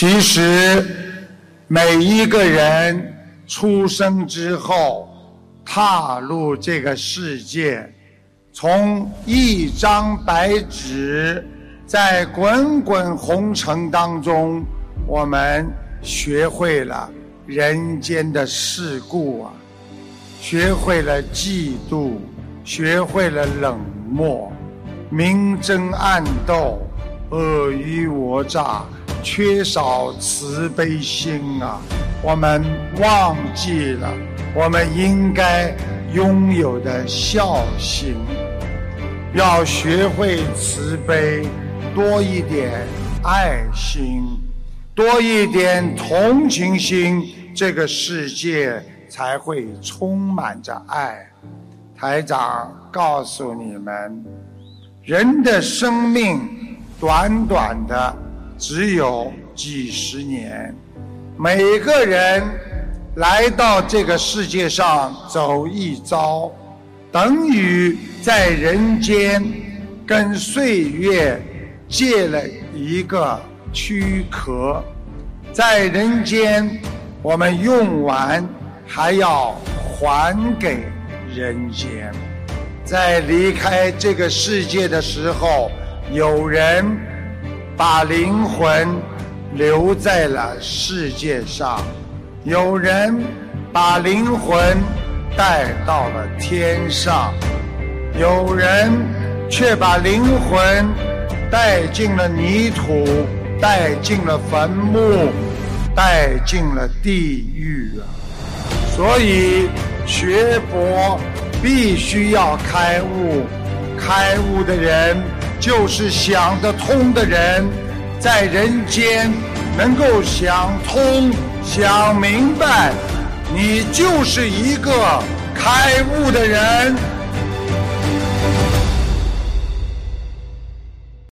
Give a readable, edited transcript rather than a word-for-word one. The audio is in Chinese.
其实每一个人出生之后踏入这个世界，从一张白纸，在滚滚红尘当中，我们学会了人间的世故啊，学会了嫉妒，学会了冷漠，明争暗斗，尔虞我诈，缺少慈悲心啊！我们忘记了我们应该拥有的孝心，要学会慈悲，多一点爱心，多一点同情心，这个世界才会充满着爱。台长告诉你们，人的生命短短的只有几十年，每个人来到这个世界上走一遭，等于在人间跟岁月借了一个躯壳，在人间我们用完还要还给人间。在离开这个世界的时候，有人把灵魂留在了世界上，有人把灵魂带到了天上，有人却把灵魂带进了泥土，带进了坟墓，带进了地狱啊！所以学佛必须要开悟，开悟的人就是想得通的人，在人间能够想通想明白，你就是一个开悟的人。